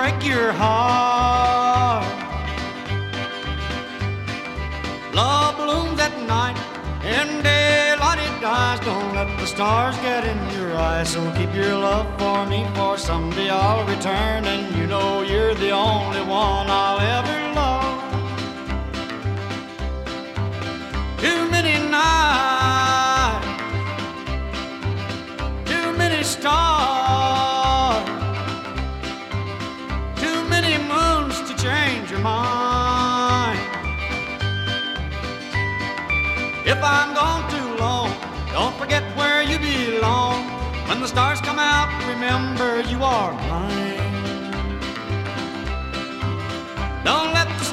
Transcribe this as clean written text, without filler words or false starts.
break your heart. Love blooms at night, in daylight it dies. Don't let the stars get in your eyes. So keep your love for me, for someday I'll return, and you know you're the only one I'll ever love. Too many nights, too many stars, too many moons to change your mind. If I'm gone too long, don't forget where you belong. When the stars come out, remember you are mine.